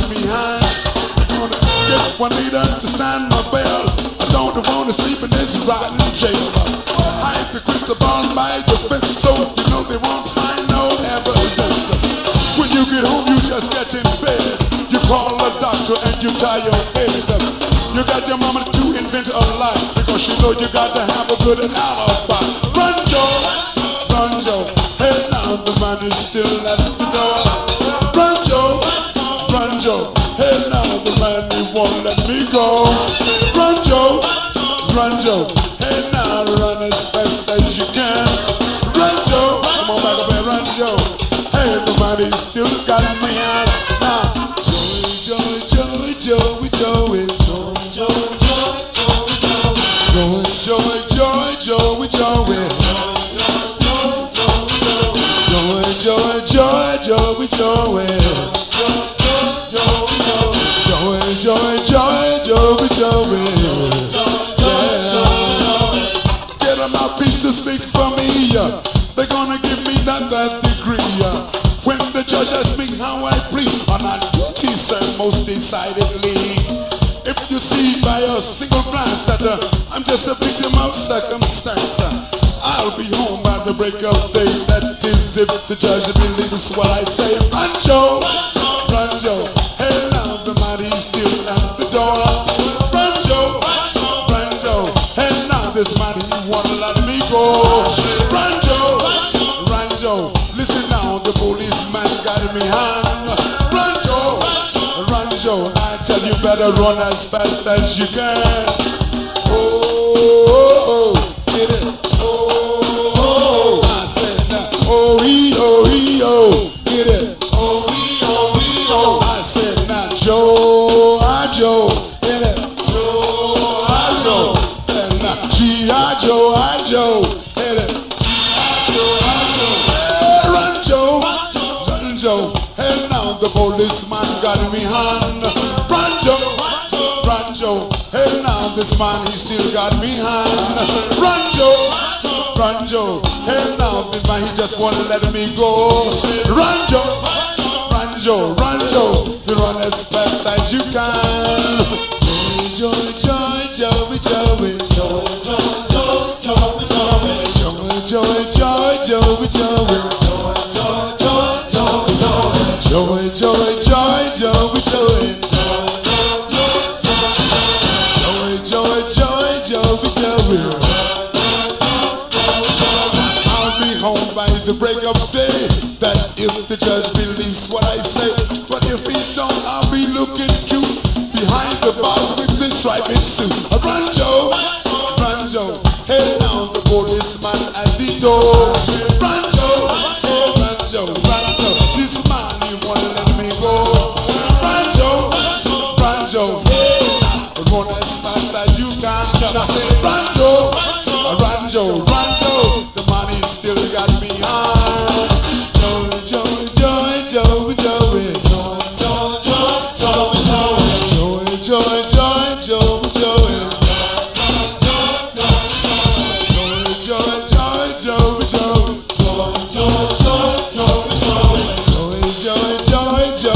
guiding me behind. I'm gonna get one leader to stand my bell. I don't want to sleep in this rotten jail. Hide the crystal ball by the fence, so you know they won't find no evidence. When you get home, you just get in bed. You call a doctor and you tie your head. You got your mama to invent a lie because she know you got to have a good alibi. Run, Joe, run, Joe. Hey, now the man is still at the door. Run, Joe, run, Joe. Hey, now the man he won't let me go. Run, Joe, run, Joe. Hey, now run as fast as you can. Run, Joe. Come on back up here, run, Joe. Hey, the man he still got me out. Now, Joey, Joey, Joey, Joey, Joey. Joy, joy, joy, joy, joy. Joy, joy, joy, joy, joy. Joy, joy, joy, joy, joy. Get a mouthpiece to speak for me. They're gonna give me that degree. When the judge asks me how I plead, I'm not guilty, sir, most decidedly. If you see by a single glance that I'm just a victim of circumstance, I'll be home by the break of day. That is if the judge believes what I say. Run, Joe, run, Joe. Hey, now the mighty's still at the door. Run, Joe, run, Joe. Hey, now this mighty won't let me go. Run, Joe, run, Joe. Listen now, the policeman got me hand. Run, Joe, run, Joe. Tell you better run as fast as you can. Oh, get it. Oh, I said that. Oh, get it. Oh, I said that. Joe, Joe, get it. Joe, said that. G.I. Joe, get it. Hey, run, Joe. Hey, now the policeman got me hand. Run, Joe. Hey, now this man, he still got me hand. Run, Joe. Hey, now this man, he just wanna let me go. Run, Joe. You run as fast as you can. Joy, joy, joy, joy, joy, joy, joy, joy, joy, joy, joy. Joy, joy, joy, joy, joy. Joy, joy, joy, joy. I'll be home by the break of day. That if the judge believes what I say. But if he don't, I'll be looking cute behind the bars with the striped suit. Run, Joe. Hey, now the policeman at the door. Run, Joe. This man, he wanna let me go. Run, Joe. Hey, now run as fast as you can. Run, Joe. The money still got me high. Joy, joy, joy, joy. Joy,